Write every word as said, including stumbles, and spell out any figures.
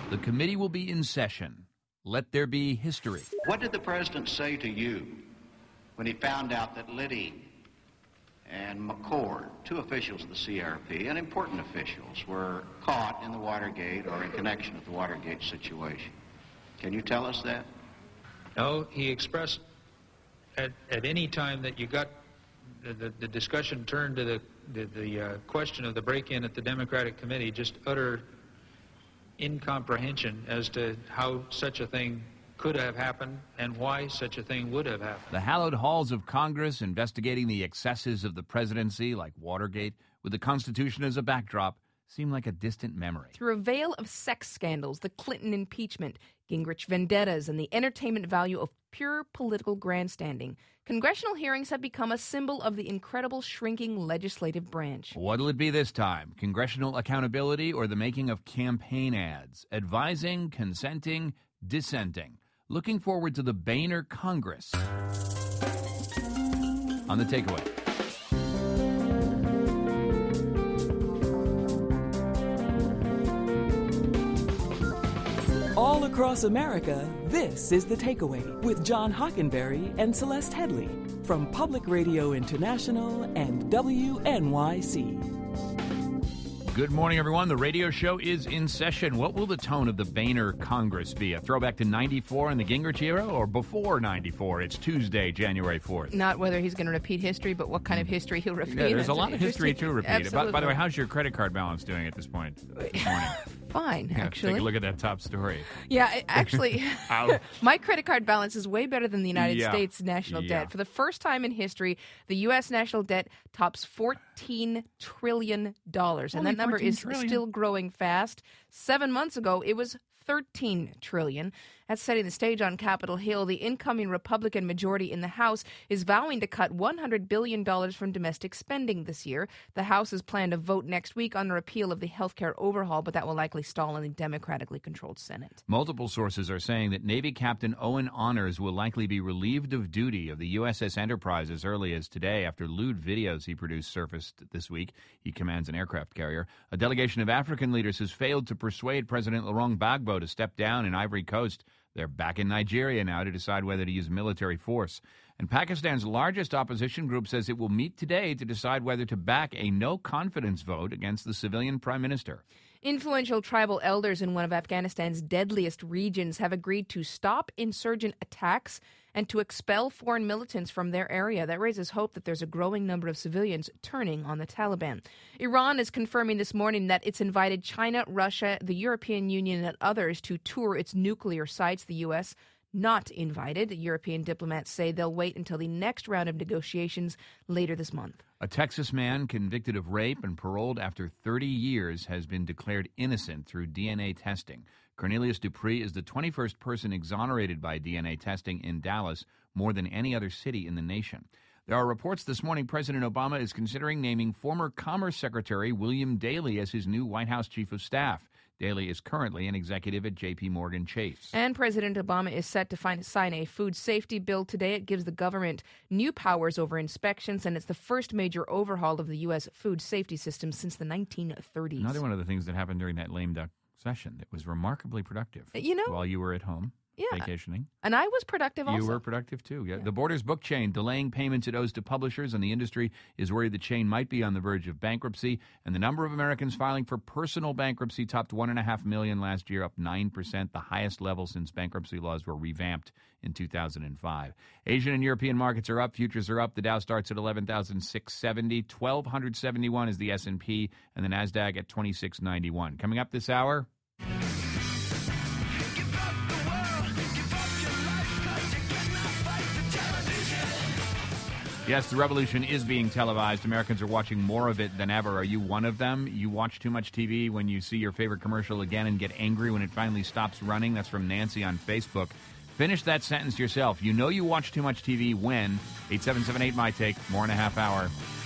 The committee will be in session. Let there be history. What did the president say to you when he found out that Liddy and McCord, two officials of the C R P, and important officials, were caught in the Watergate or in connection with the Watergate situation? Can you tell us that? No, he expressed at, at any time that you got the, the, the discussion turned to the, the, the uh, question of the break-in at the Democratic Committee, just utter incomprehension as to how such a thing could have happened and why such a thing would have happened. The hallowed halls of Congress investigating the excesses of the presidency, like Watergate, with the Constitution as a backdrop, seem like a distant memory. Through a veil of sex scandals, the Clinton impeachment, Gingrich vendettas, and the entertainment value of pure political grandstanding, congressional hearings have become a symbol of the incredible shrinking legislative branch. What'll it be this time? Congressional accountability or the making of campaign ads? Advising, consenting, dissenting. Looking forward to the Boehner Congress. On the takeaway. All across America, this is The Takeaway with John Hockenberry and Celeste Headley from Public Radio International and W N Y C. Good morning, everyone. The radio show is in session. What will the tone of the Boehner Congress be? A throwback to ninety-four in the Gingrich era or before ninety-four? It's Tuesday, January fourth. Not whether he's going to repeat history, but what kind of history he'll repeat. Yeah, there's That's a lot of history to repeat. By, by the way, how's your credit card balance doing at this point this morning? Fine, yeah, actually. Take a look at that top story. Yeah, it, actually, my credit card balance is way better than the United yeah. States national yeah. debt. For the first time in history, the U S national debt tops fourteen trillion dollars. And Only that number is trillion. Still growing fast. Seven months ago, it was thirteen trillion dollars. That's setting the stage on Capitol Hill. The incoming Republican majority in the House is vowing to cut one hundred billion dollars from domestic spending this year. The House is planned to vote next week on a repeal of the health care overhaul, but that will likely stall in the Democratically controlled Senate. Multiple sources are saying that Navy Captain Owen Honors will likely be relieved of duty of the U S S Enterprise as early as today after lewd videos he produced surfaced this week. He commands an aircraft carrier. A delegation of African leaders has failed to persuade President Laurent Gbagbo to step down in Ivory Coast. They're back in Nigeria now to decide whether to use military force. And Pakistan's largest opposition group says it will meet today to decide whether to back a no-confidence vote against the civilian prime minister. Influential tribal elders in one of Afghanistan's deadliest regions have agreed to stop insurgent attacks and to expel foreign militants from their area. That raises hope that there's a growing number of civilians turning on the Taliban. Iran is confirming this morning that it's invited China, Russia, the European Union, and others to tour its nuclear sites. The U S not invited. European diplomats say they'll wait until the next round of negotiations later this month. A Texas man convicted of rape and paroled after thirty years has been declared innocent through D N A testing. Cornelius Dupree is the twenty-first person exonerated by D N A testing in Dallas, more than any other city in the nation. There are reports this morning President Obama is considering naming former Commerce Secretary William Daley as his new White House Chief of Staff. Daley is currently an executive at J P. Morgan Chase. And President Obama is set to find, sign a food safety bill today. It gives the government new powers over inspections, and it's the first major overhaul of the U S food safety system since the nineteen thirties. Another one of the things that happened during that lame duck session that was remarkably productive. You know, while you were at home. Yeah. Vacationing. And I was productive also. You were productive, too. Yeah. Yeah. The Borders book chain delaying payments it owes to publishers, and the industry is worried the chain might be on the verge of bankruptcy. And the number of Americans filing for personal bankruptcy topped one point five million last year, up nine percent, the highest level since bankruptcy laws were revamped in two thousand five. Asian and European markets are up. Futures are up. The Dow starts at eleven thousand six hundred seventy. twelve seventy-one is the S and P, and the NASDAQ at twenty-six ninety-one. Coming up this hour... Yes, the revolution is being televised. Americans are watching more of it than ever. Are you one of them? You watch too much T V when you see your favorite commercial again and get angry when it finally stops running? That's from Nancy on Facebook. Finish that sentence yourself. You know you watch too much T V when? eight seven seven eight, my take. More in a half hour.